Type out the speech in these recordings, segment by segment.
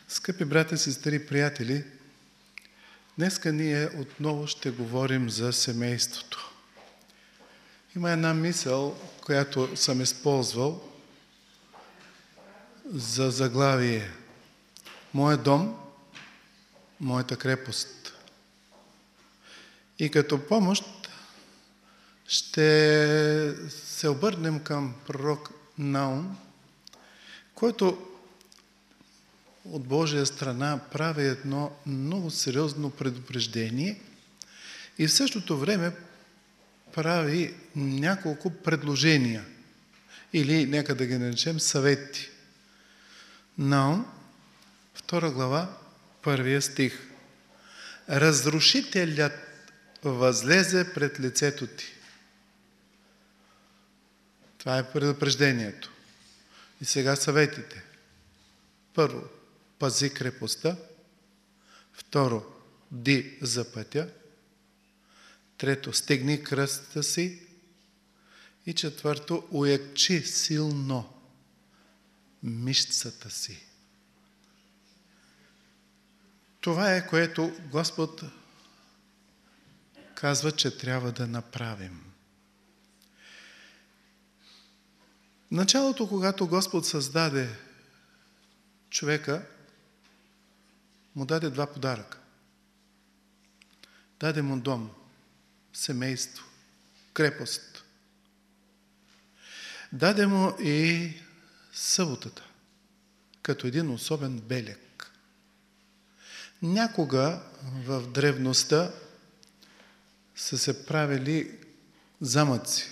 Скъпи братя, сестри, приятели, днеска ние отново ще говорим за семейството. Има една мисъл, която съм използвал за заглавие. Моя дом, моята крепост. И като помощ ще се обърнем към пророк Наум, който от Божия страна прави едно много сериозно предупреждение и в същото време прави няколко предложения или нека да ги наречем съвети. Наум, 2 глава, 1 стих. Разрушителят възлезе пред лицето ти. Това е предупреждението. И сега съветите. Първо, пази крепостта. Второ, бди за пътя. Трето, стегни кръста си. И четвърто, уекчи силно мишцата си. Това е, което Господ казва, че трябва да направим. В началото, когато Господ създаде човека, му даде 2 подаръка. Даде му дом, семейство, крепост. Даде му и съботата, като един особен белег. Някога в древността са се правили замъци.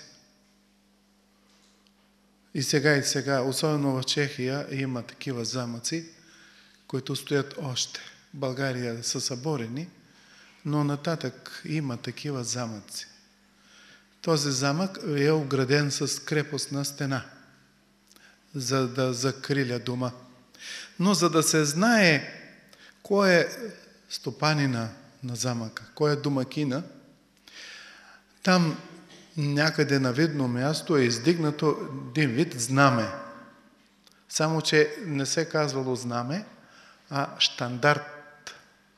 И сега, особено в Чехия, има такива замъци, които стоят още. В България са съборени, но нататък има такива замъци. Този замък е ограден с крепостна стена, за да закриля дома. Но за да се знае кой е стопанина на замъка, кой е домакина, там някъде на видно място е издигнато един вид знаме. Само че не се казвало знаме, а щандарт.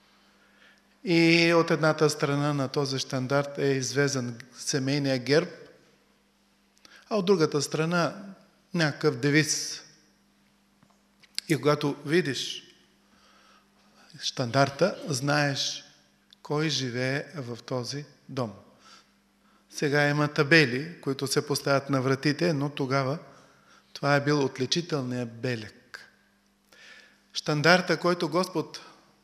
И от едната страна на този щандарт е извезен семейния герб, а от другата страна някакъв девиз. И когато видиш щандарта, знаеш кой живее в този дом. Сега има табели, които се поставят на вратите, но тогава това е бил отличителният белег. Щандарта, който Господ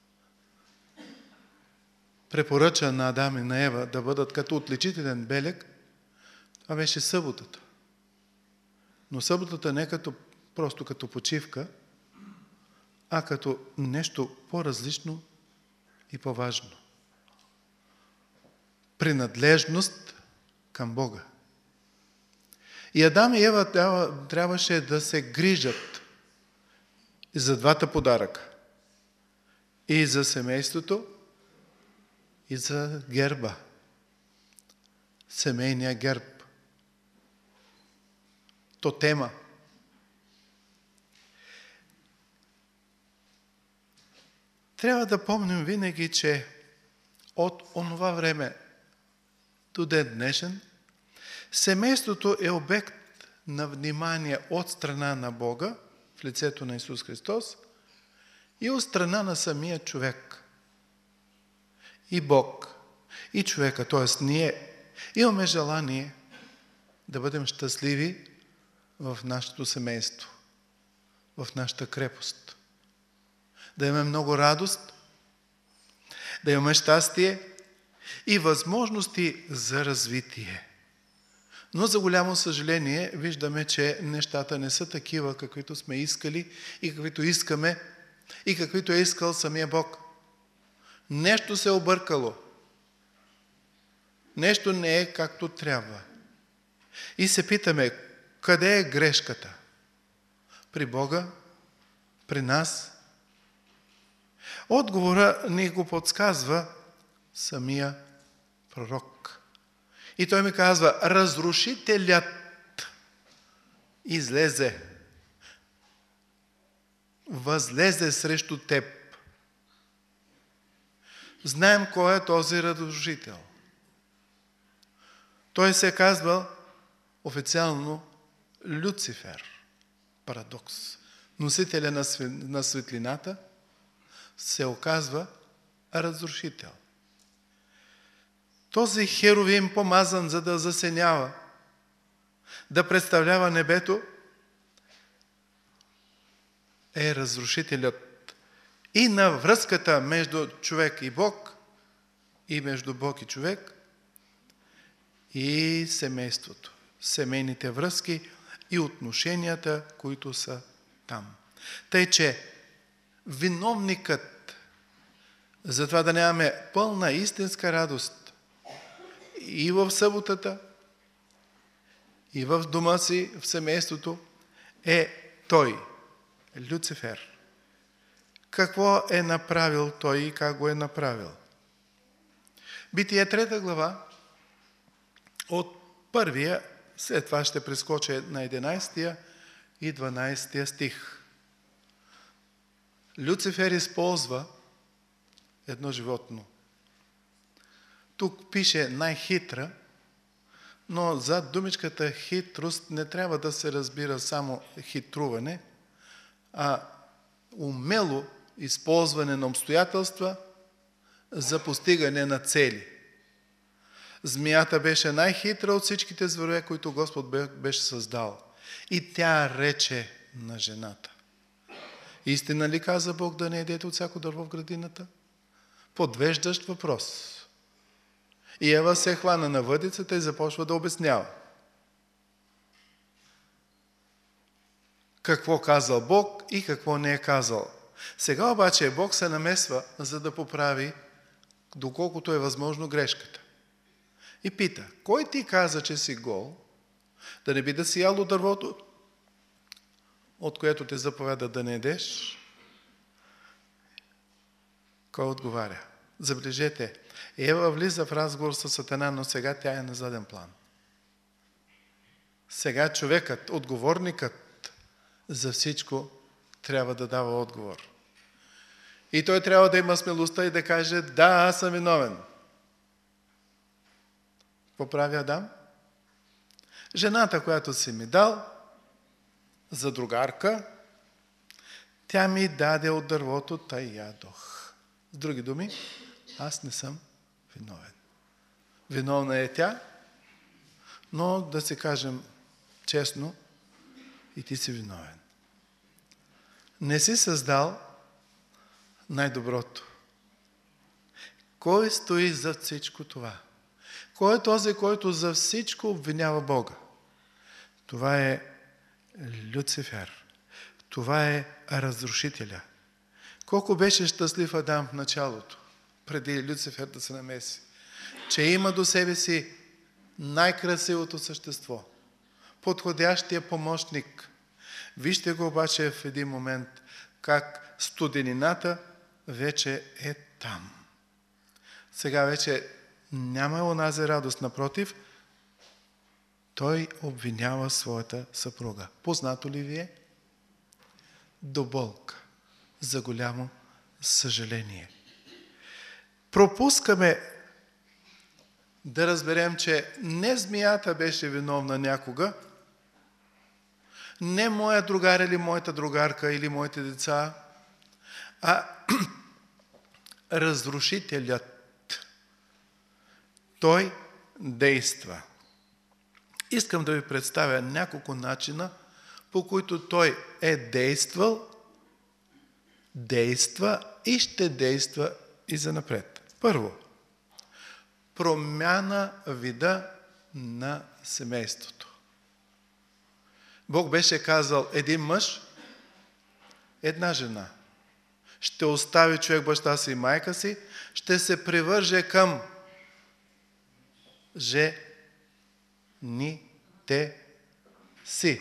препоръча на Адам и на Ева да бъдат като отличителен белег, това беше съботата. Но съботата не просто като почивка, а като нещо по-различно и по-важно. Принадлежност към Бога. И Адам и Ева трябваше да се грижат и за 2 подаръка. И за семейството, и за герба. Семейния герб. Тотема. Трябва да помним винаги, че от онова време до ден днешен, семейството е обект на внимание от страна на Бога, в лицето на Исус Христос, и от страна на самия човек. И Бог, и човека, т.е. ние имаме желание да бъдем щастливи в нашето семейство, в нашата крепост. Да имаме много радост, да имаме щастие и възможности за развитие. Но за голямо съжаление виждаме, че нещата не са такива, каквито сме искали и каквито искаме и каквито е искал самия Бог. Нещо се е объркало. Нещо не е както трябва. И се питаме, къде е грешката? При Бога? При нас? Отговора ни го подсказва самия пророк. И той ми казва, разрушителят излезе. възлезе срещу теб. Знаем кой е този разрушител. Той се казва официално Люцифер. Парадокс. Носителя на светлината се оказва разрушител. Този херовим, помазан за да засенява, да представлява небето, е разрушителят и на връзката между човек и Бог, и между Бог и човек, и семейството, семейните връзки и отношенията, които са там. Тъй, че виновникът за това да нямаме пълна истинска радост и в съботата, и в дома си, в семейството, е той, Люцифер. Какво е направил той и как го е направил? Битие 3 глава, от 1, след това ще прескоча на 11 и 12 стих. Люцифер използва едно животно. Тук пише най-хитра, но за думичката хитрост не трябва да се разбира само хитруване, а умело използване на обстоятелства за постигане на цели. Змията беше най-хитра от всичките зверове, които Господ беше създал. И тя рече на жената: истина ли каза Бог да не едете от всяко дърво в градината? Подвеждащ въпрос. И Ева се хвана на въдицата и започва да обяснява. Какво казал Бог и какво не е казал. Сега обаче Бог се намесва, за да поправи, доколкото е възможно, грешката. И пита: кой ти каза, че си гол, да не би да си ял от дървото, от което те заповяда да не ядеш? Кой отговаря? Забележете, Ева влиза в разговор с Сатана, но сега тя е на заден план. Сега човекът, отговорникът за всичко, трябва да дава отговор. И той трябва да има смелостта и да каже: да, аз съм виновен. Какво прави Адам? Жената, която си ми дал за другарка, тя ми даде от дървото, тъй ядох. С други думи, аз не съм виновен. Виновна е тя, но да си кажем честно, и ти си виновен. Не си създал най-доброто. Кой стои за всичко това? Кой е този, който за всичко обвинява Бога? Това е Люцифер. Това е разрушителя. Колко беше щастлив Адам в началото, преди Люцифер да се намеси, че има до себе си най-красивото същество, подходящия помощник. Вижте го обаче в един момент, как студенината вече е там. Сега вече няма онази радост, напротив, той обвинява своята съпруга. Познато ли ви е? До болка, за голямо съжаление. Пропускаме да разберем, че не змията беше виновна някога, не моя другар или моята другарка или моите деца, а разрушителят. Той действа. Искам да ви представя няколко начина, по които той е действал, действа и ще действа и занапред. Първо, промяна вида на семейството. Бог беше казал: един мъж, една жена. Ще остави човек баща си и майка си, ще се привърже към жените си.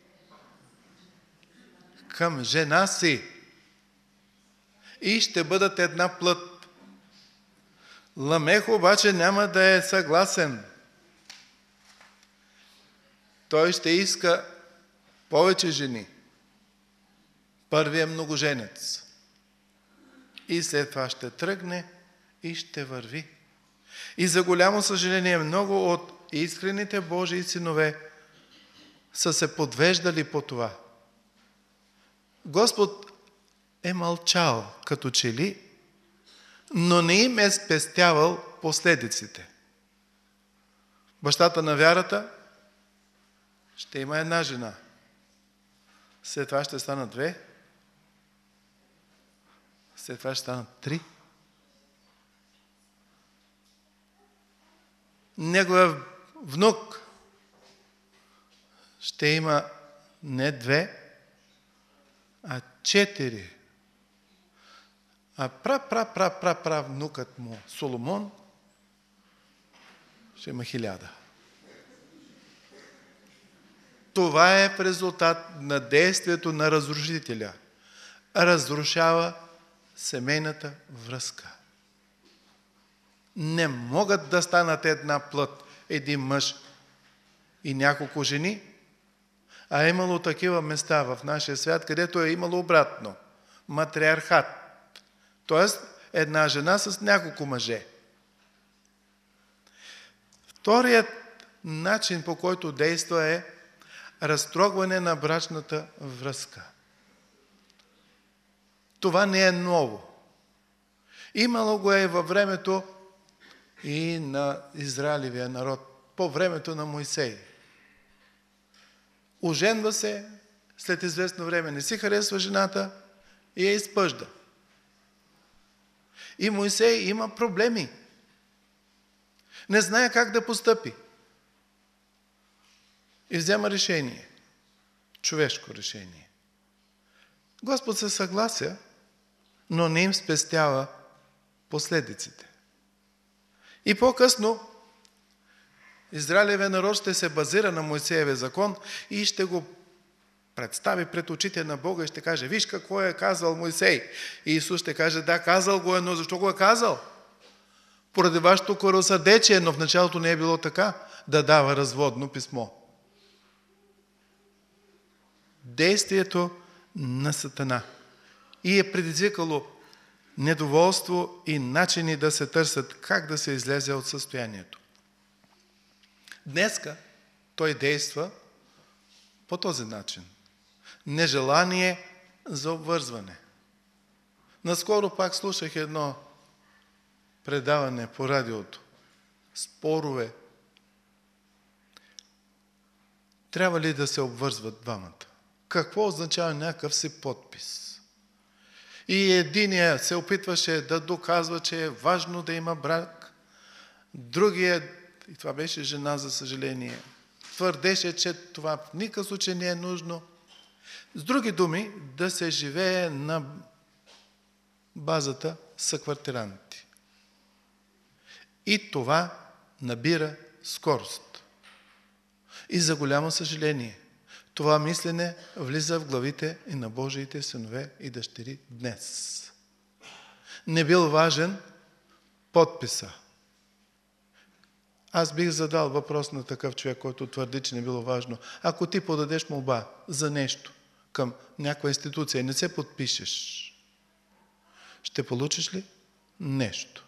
Към жена си. И ще бъдат една плът. Ламех обаче няма да е съгласен. Той ще иска повече жени. първият многоженец. И след това ще тръгне и ще върви. И за голямо съжаление, много от искрените Божии синове са се подвеждали по това. Господ е мълчал като че ли, но не им е спестявал последиците. Бащата на вярата ще има една жена. След това ще станат две. След това ще станат три. Неговия внук ще има не две, а 4. А внукът му Соломон ще има 1000. Това е в резултат на действието на разрушителя. Разрушава семейната връзка. Не могат да станат една плът, един мъж и няколко жени, а е имало такива места в нашия свят, където е имало обратно. Матриархат. Тоест, една жена с няколко мъже. Вторият начин, по който действа, е разтрогване на брачната връзка. Това не е ново. Имало го е във времето и на Израилевия народ, по времето на Мойсей. Оженва се, след известно време не си харесва жената и я изпъжда. И Мойсей има проблеми. Не знае как да постъпи. И взема решение. Човешко решение. Господ се съглася, но не им спестява последиците. И по-късно Израилевия народ ще се базира на Мойсеевия закон и ще го представи пред очите на Бога и ще каже: виж какво е казал Мойсей. И Исус ще каже: да, казал го е, но защо го е казал? Поради вашето коросърдечие, но в началото не е било така, да дава разводно писмо. Действието на Сатана. И е предизвикало недоволство и начини да се търсят как да се излезе от състоянието. Днеска той действа по този начин. Нежелание за обвързване. Наскоро пак слушах едно предаване по радиото. Спорове. Трябва ли да се обвързват двамата? Какво означава някакъв си подпис? И единият се опитваше да доказва, че е важно да има брак. Другият, и това беше жена, за съжаление, твърдеше, че това в никакъв случай не е нужно. С други думи, да се живее на базата съквартиранти. И това набира скорост. И за голямо съжаление, това мислене влиза в главите и на Божиите синове и дъщери днес. Не бил важен подписа. Аз бих задал въпрос на такъв човек, който твърди, че не било важно. Ако ти подадеш молба за нещо към някаква институция и не се подпишеш, ще получиш ли нещо?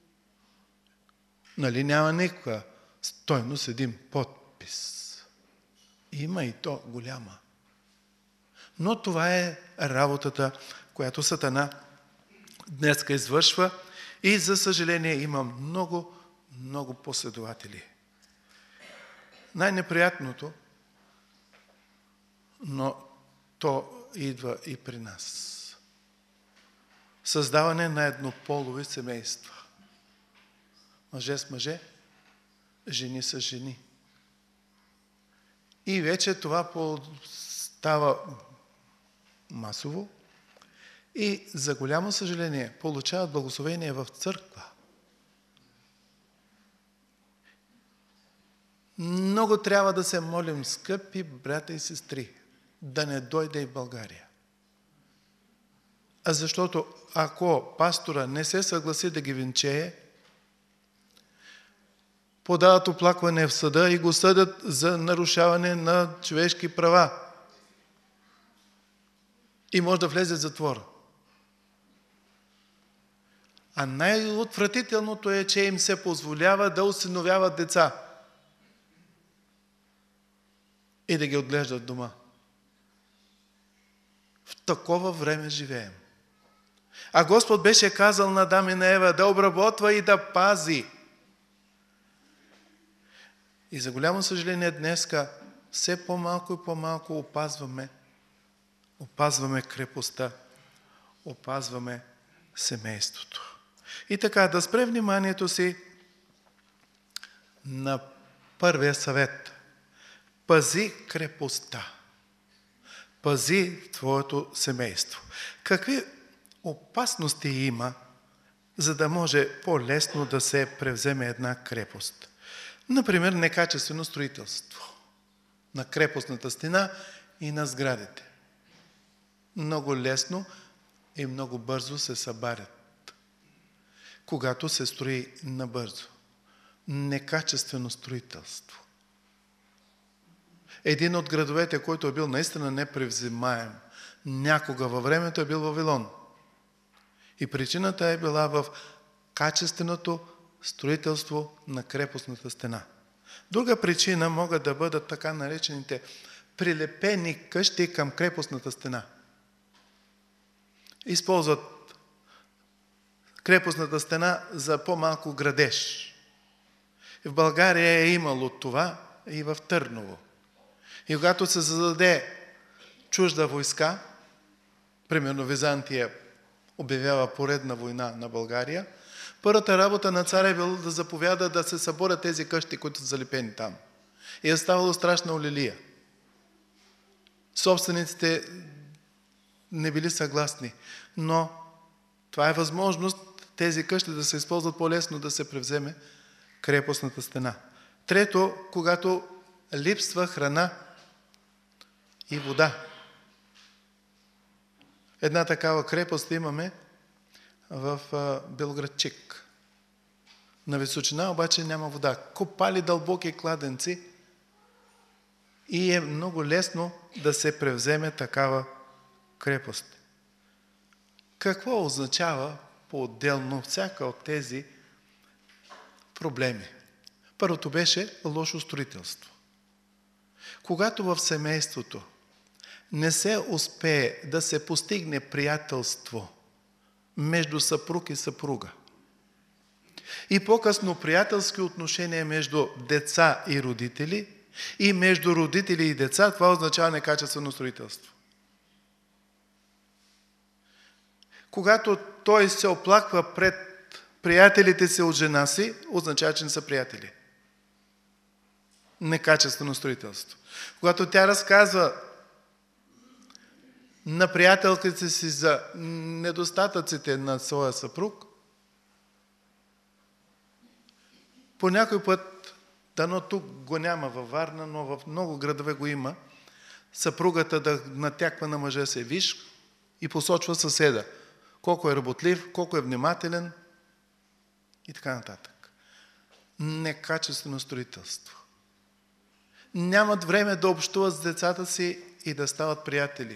Нали няма никаква стойност един подпис? Има и то голяма. Но това е работата, която Сатана днеска извършва и за съжаление има много последователи. Най-неприятното, но то идва и при нас. Създаване на еднополови семейства. Мъже с мъже, жени с жени. И вече това става масово и за голямо съжаление получават благословение в църква. Много трябва да се молим, скъпи брата и сестри, да не дойде и в България. А защото ако пастора не се съгласи да ги венчее, подават оплакване в съда и го съдят за нарушаване на човешки права. и може да влезе в затвора. А най-отвратителното е, че им се позволява да осиновяват деца и да ги отглеждат дома. В такова време живеем. А Господ беше казал на Адам и на Ева да обработва и да пази. И за голямо съжаление днеска все по-малко и по-малко опазваме крепостта, опазваме семейството. И така, да спре вниманието си на първия съвет. Пази крепостта. Пази твоето семейство. Какви опасности има, за да може по-лесно да се превземе една крепост? Например, некачествено строителство на крепостната стена и на сградите. Много лесно и много бързо се събарят, когато се строи набързо. Некачествено строителство. Един от градовете, който е бил наистина непревземаем някога във времето, е бил Вавилон. И причината е била в качественото строителство на крепостната стена. Друга причина могат да бъдат така наречените прилепени къщи към крепостната стена. Използват крепостната стена за по-малко градеж. В България е имало това и в Търново. И когато се зададе чужда войска, примерно Византия обявява поредна война на България, първата работа на царя е било да заповяда да се съборят тези къщи, които са залепени там. И е ставало страшна олелия. Собствениците не били съгласни, но това е възможност тези къщи да се използват по-лесно да се превземе крепостната стена. Трето, когато липсва храна и вода. Една такава крепост имаме в Белоградчик. На височина обаче няма вода. Копали дълбоки кладенци и е много лесно да се превземе такава крепост. Какво означава по-отделно всяка от тези проблеми? Първото беше лошо строителство. Когато в семейството не се успее да се постигне приятелство между съпруг и съпруга и по-късно приятелски отношения между деца и родители и между родители и деца, това означава некачествено строителство. Когато той се оплаква пред приятелите си от жена си, означава, че не са приятели. Некачествено строителство. Когато тя разказва на приятелките си за недостатъците на своя съпруг, по някой път, дано тук го няма във Варна, но в много градове го има, съпругата да натяква на мъжа си, виж, и посочва съседа. Колко е работлив, колко е внимателен и така нататък. Некачествено строителство. Нямат време да общуват с децата си и да стават приятели.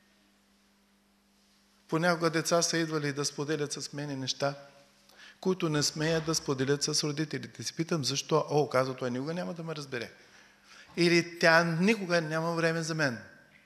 Понякога деца са идвали да споделят с мене неща, които не смеят да споделят с родителите си. Питам защо? Казва, той никога няма да ме разбере. Или тя никога няма време за мен.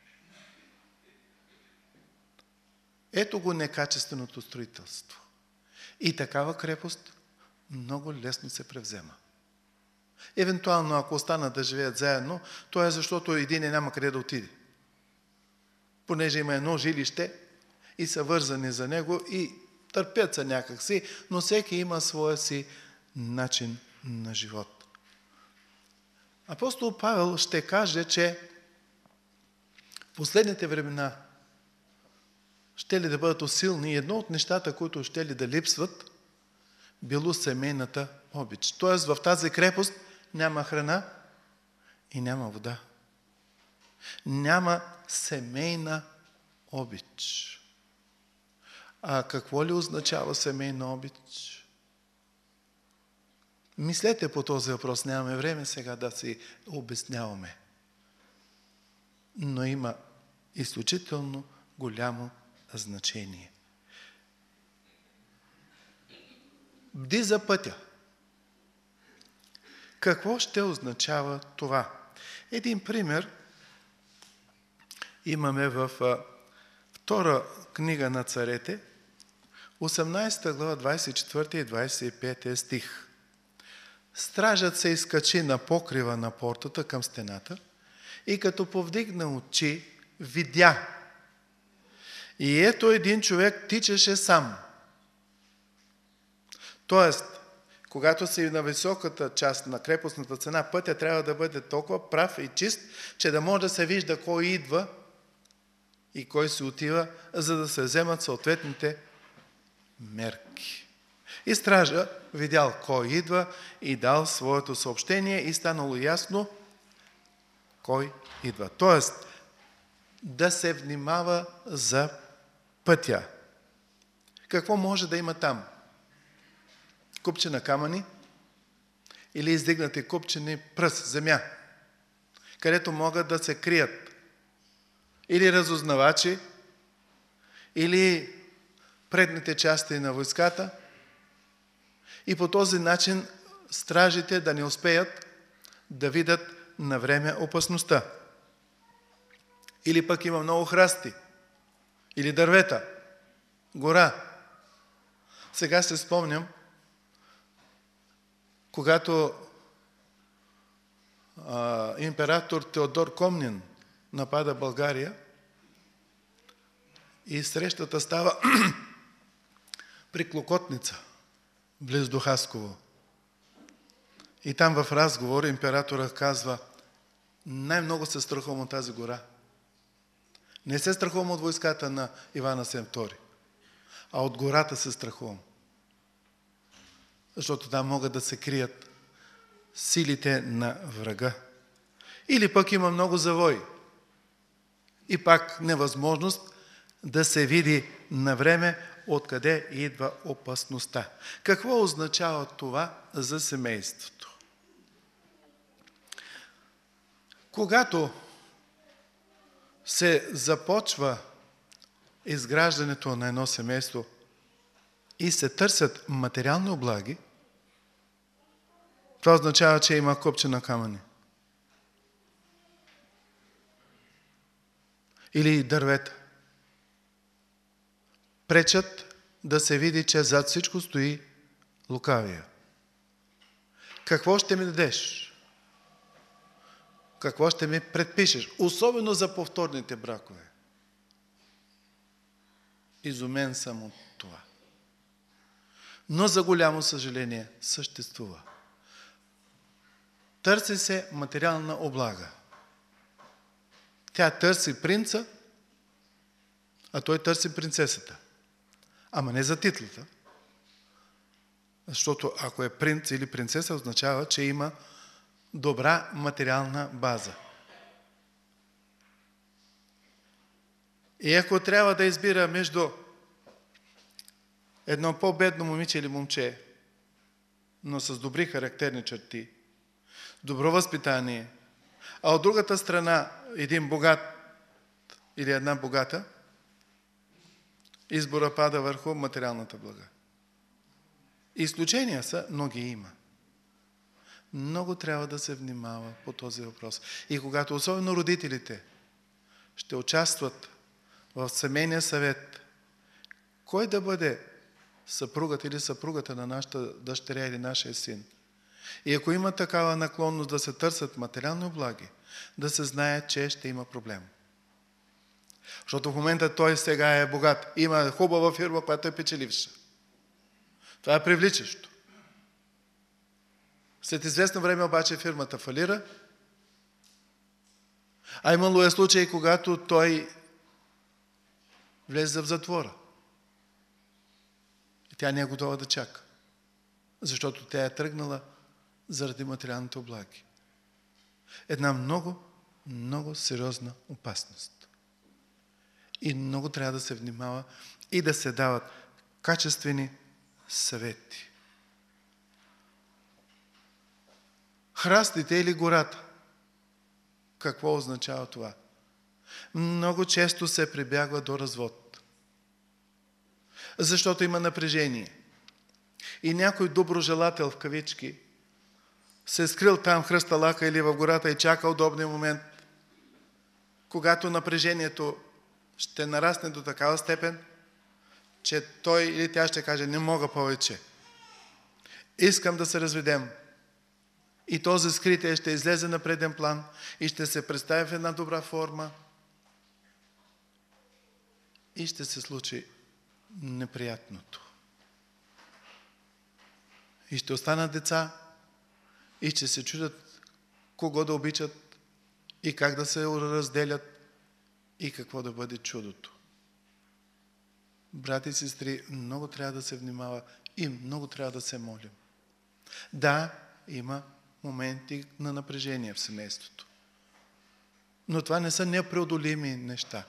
Ето го некачественото строителство. И такава крепост много лесно се превзема. Евентуално, ако останат да живеят заедно, то е защото един няма къде да отиде. Понеже има едно жилище и са вързани за него и търпят се някакси, но всеки има своя си начин на живот. Апостол Павел ще каже, че в последните времена ще ли да бъдат усилни, едно от нещата, които ще ли да липсват, било семейната обич. Тоест в тази крепост няма храна и няма вода. Няма семейна обич. А какво ли означава семейна обич? Мислете по този въпрос, нямаме време сега да си обясняваме. Но има изключително голямо значение. Бди за пътя. Какво ще означава това? Един пример имаме в втора книга на царете, 18 глава, 24 и 25 стих. Стражът се изкачи на покрива на портата към стената и като повдигна очи, видя. И ето един човек тичаше сам. Тоест, когато си на високата част на крепостната стена, пътя трябва да бъде толкова прав и чист, че да може да се вижда кой идва и кой се отива, за да се вземат съответните мерки. И стража видял кой идва и дал своето съобщение и станало ясно кой идва. Тоест, да се внимава за пътя. Какво може да има там? Купче на камъни или издигнати купчени пръст, земя, където могат да се крият или разузнавачи, или предните части на войската и по този начин стражите да не успеят да видят на време опасността. Или пък има много храсти, или дървета, гора. Сега се спомням, когато император Теодор Комнин напада България и срещата става при Клокотница, близо до Хасково. И там в разговор императора казва: най-много се страхувам от тази гора. Не се страхувам от войската на Иван Асен II, а от гората се страхувам. Защото там могат да се крият силите на врага. Или пък има много завои. И пак невъзможност да се види на време откъде идва опасността. Какво означава това за семейството? Когато се започва изграждането на едно семейство и се търсят материални облаги, това означава, че има копче на камъни. Или дървета. Пречат да се види, че зад всичко стои лукавия. Какво ще ми дадеш? Какво ще ми предпишеш? Особено за повторните бракове. Изумен съм от това. Но за голямо съжаление съществува. Търси се материална облага. Тя търси принца, а той търси принцесата. Ама не за титлата. Защото ако е принц или принцеса, означава, че има добра материална база. И ако трябва да избира между едно по-бедно момиче или момче, но с добри характерни черти, добро възпитание, а от другата страна един богат или една богата, избора пада върху материалната блага. Изключения са, но ги има. Много трябва да се внимава по този въпрос. И когато особено родителите ще участват в семейния съвет, кой да бъде съпругът или съпругата на нашата дъщеря или нашия син, и ако има такава наклонност да се търсят материални облаги, да се знае, че ще има проблем. Защото в момента той сега е богат. Има хубава фирма, която е печеливша. Това е привличащо. След известно време обаче фирмата фалира, а имало е случай, когато той влезе в затвора. И тя не е готова да чака. Защото тя е тръгнала заради материалните облаги. Една много, много сериозна опасност. И много трябва да се внимава и да се дават качествени съвети. Храстите или гората. Какво означава това? много често се прибягва до развод. Защото има напрежение. И някой доброжелател в кавички се е скрил там в хръсталака или в гората и чака удобния момент, когато напрежението ще нарасне до такава степен, че той или тя ще каже: не мога повече. Искам да се разведем. И този скрития ще излезе на преден план и ще се представи в една добра форма и ще се случи неприятното. И ще останат деца и ще се чудят кого да обичат и как да се разделят и какво да бъде чудото. Брати и сестри, много трябва да се внимава и много трябва да се молим. Да, има моменти на напрежение в семейството. Но това не са непреодолими неща.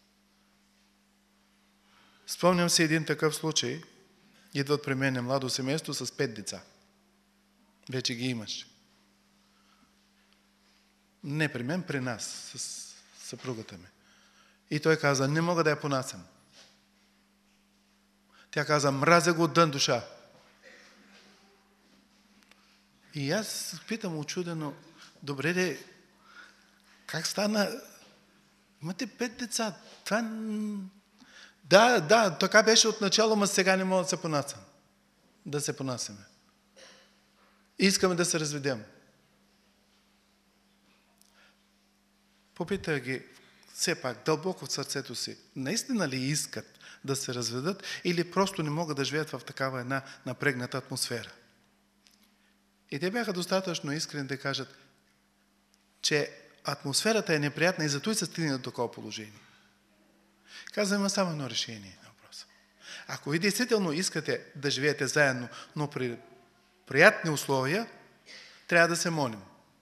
Спомням си един такъв случай. Идват при мен младо семейство с 5 деца. Вече ги имаш. Не при мен, при нас, с съпругата ми. И той каза: не мога да я понасям. Тя каза: мразя го от дън душа. И аз питам учудено: добре де, как стана? Имате 5 деца. Това... Да, така беше от начало, но сега не мога да се понасям. Да се понасяме. Искаме да се разведем. Попитах ги все пак дълбоко в сърцето си, наистина ли искат да се разведат или просто не могат да живеят в такава една напрегната атмосфера. И те бяха достатъчно искрени да кажат, че атмосферата е неприятна и зато и се стигне до такова положение. Казвам, има само едно решение на въпроса. Ако ви действително искате да живеете заедно, но при приятни условия, трябва да се молим.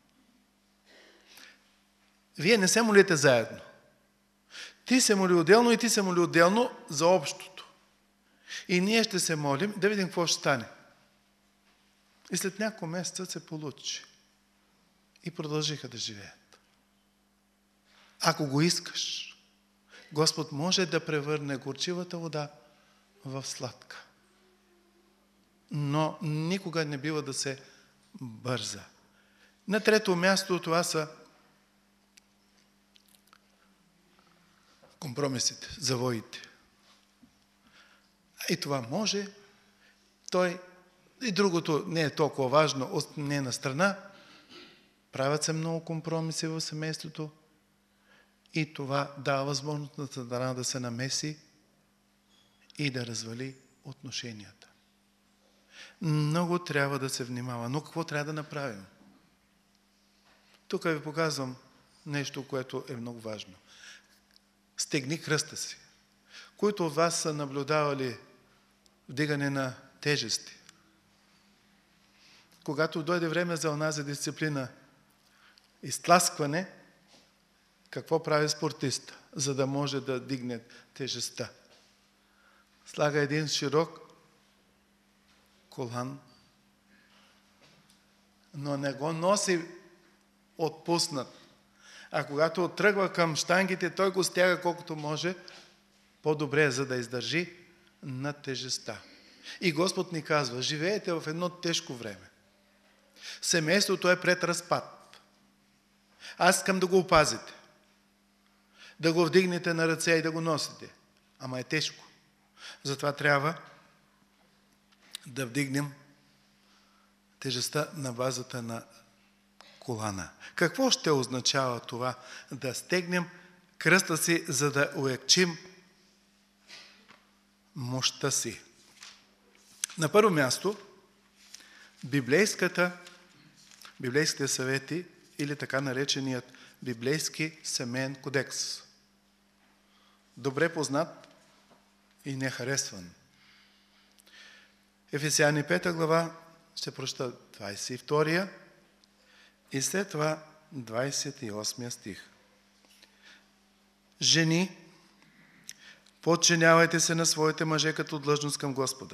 Вие не се молите заедно. Ти се моли отделно и ти се моли отделно за общото. И ние ще се молим да видим какво ще стане. И след няколко месеца се получи. И продължиха да живеят. Ако го искаш, Господ може да превърне горчивата вода в сладка. Но никога не бива да се бърза. На трето място това са компромисите, завоите. И това може. Той и другото не е толкова важно, не на страна. Правят се много компромиси в семейството и това дава възможност на страна да се намеси и да развали отношенията. Много трябва да се внимава. Но какво трябва да направим? Тук ви показвам нещо, което е много важно. Стегни кръста си. Които от вас са наблюдавали вдигане на тежести. Когато дойде време за онази дисциплина, изтласкване, какво прави спортист, за да може да дигне тежестта? Слага един широк колан, но не го носи отпуснат. А когато тръгва към щангите, той го стяга колкото може по-добре, за да издържи на тежестта. И Господ ни казва, живеете в едно тежко време. Семейството е пред разпад. Аз искам да го опазите. Да го вдигнете на ръце и да го носите. Ама е тежко. Затова трябва да вдигнем тежестта на базата на колана. Какво ще означава това? Да стегнем кръста си, за да уекчим мощта си. На първо място, библейските съвети или така нареченият библейски семейен кодекс. Добре познат и нехаресван. Ефесяни 5 глава, ще прочета 22 и след това 28 стих. Жени, подчинявайте се на своите мъже като длъжност към Господа.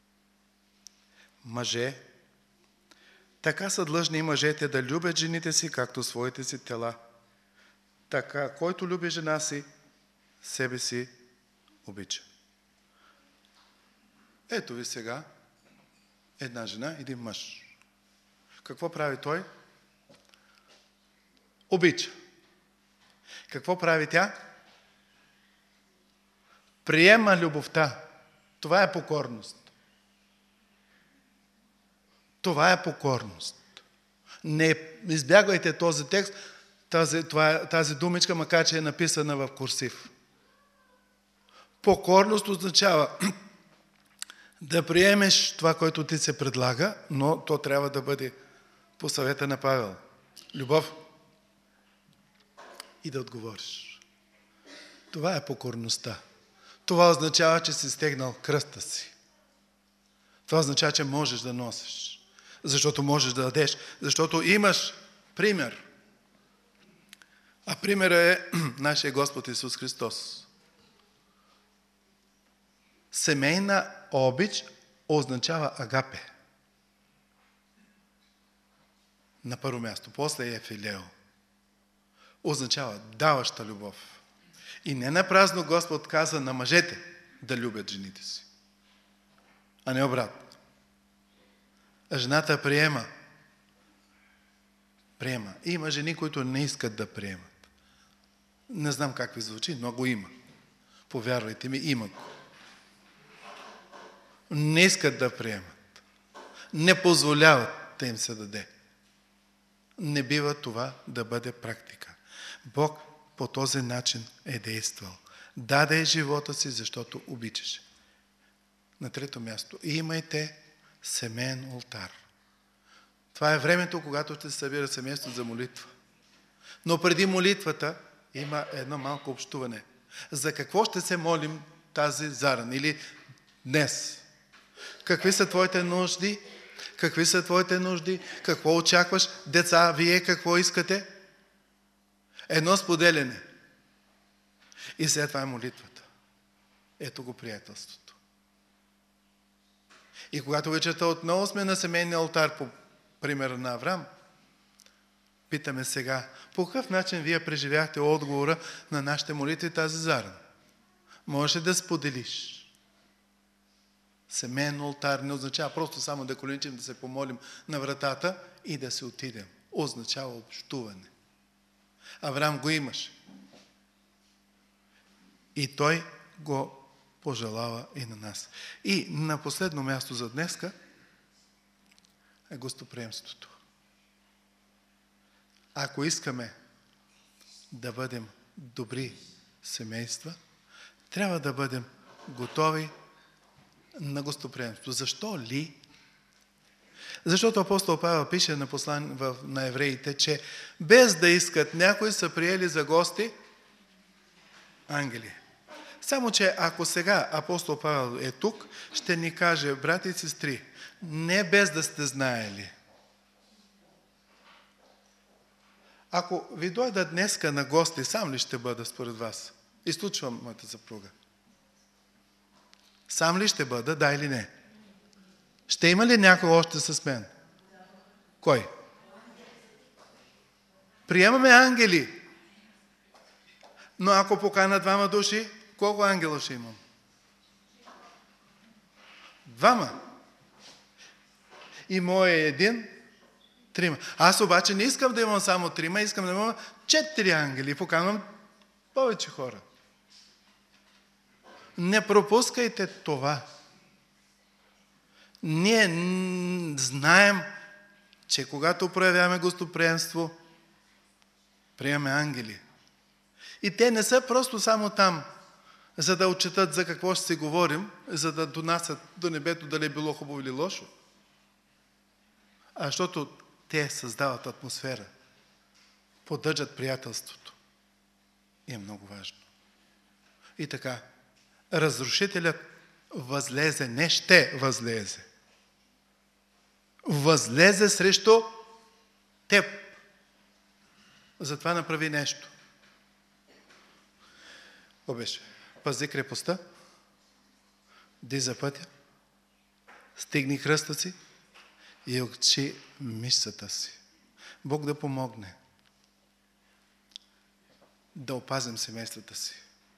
Мъже, така са длъжни и мъжете да любят жените си, както своите си тела. Така, който люби жена си, себе си обича. Ето ви сега една жена, един мъж. Какво прави той? Обича. Какво прави тя? Приема любовта. Това е покорност. Това е покорност. Не избягвайте този текст, тази думичка, макар че е написана в курсив. Покорност означава да приемеш това, което ти се предлага, но то трябва да бъде по съвета на Павел. Любов. И да отговориш. Това е покорността. Това означава, че си стегнал кръста си. Това означава, че можеш да носиш. Защото можеш да дадеш. Защото имаш пример. А примерът е нашия Господ Исус Христос. Семейна обич означава агапе. На първо място. После е филео. Означава даваща любов. И не напразно Господ каза на мъжете да любят жените си. А не обратно. А жената приема. Приема. Има жени, които не искат да приемат. Не знам как ви звучи, но го има. Повярвайте ми, има го. Не искат да приемат. Не позволяват да им се даде. Не бива това да бъде практика. Бог по този начин е действал. Даде живота си, защото обичаше. На трето място. Имайте семейен олтар. Това е времето, когато ще се събира семейство за молитва. Но преди молитвата има едно малко общуване. За какво ще се молим тази заран или днес? Какви са твоите нужди? Какви са твоите нужди? Какво очакваш? Деца, вие какво искате? Едно споделяне. И след това е молитвата. Ето го приятелството. И когато вечерта отново сме на семейния олтар, по примера на Аврам, питаме сега, по какъв начин вие преживяхте отговора на нашите молитви тази заран? Можеш да споделиш. Семейен олтар не означава просто само да коленичим, да се помолим на вратата и да се отидем. Означава общуване. Авраам го имаше. И той го пожелава и на нас. И на последно място за днеска е гостоприемството. Ако искаме да бъдем добри семейства, трябва да бъдем готови на гостоприемство. Защо ли? Защото апостол Павел пише на евреите, че без да искат някои са приели за гости ангели. Само, че ако сега апостол Павел е тук, ще ни каже, брати и сестри, не без да сте знаели. Ако ви дойда днеска на гости, сам ли ще бъда според вас? Изключвам моята съпруга. Сам ли ще бъда, да или не? Ще има ли някой още с мен? Кой? Приемаме ангели. Но ако покана двама души, колко ангела ще имам? Двама. И мой е един, трима. Аз обаче не искам да имам само трима, искам да имам 4 ангели. Поканвам повече хора. Не пропускайте това. Ние знаем, че когато проявяваме гостоприемство, приемаме ангели. И те не са просто само там, за да отчетат за какво ще си говорим, за да донасят до небето дали е било хубаво или лошо. А защото те създават атмосфера, поддържат приятелството. И е много важно. И така, разрушителят възлезе, не ще възлезе. Възлезе срещу теб. Затова направи нещо. Обеше. Пази крепостта, ди за пътя, стигни кръста си и окчи мишцата си. Бог да помогне. да опазим семействата си.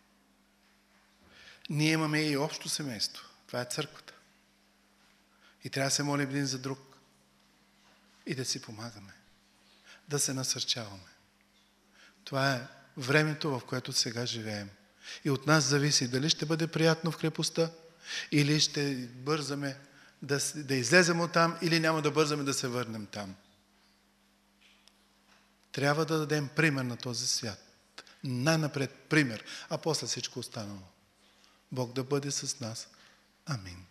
Ние имаме и общо семейство. Това е църквата. И трябва да се молим един за друг. И да си помагаме. Да се насърчаваме. Това е времето, в което сега живеем. И от нас зависи дали ще бъде приятно в крепостта, или ще бързаме да излезем от там, или няма да бързаме да се върнем там. Трябва да дадем пример на този свят. Най-напред пример, а после всичко останало. Бог да бъде с нас. Амин.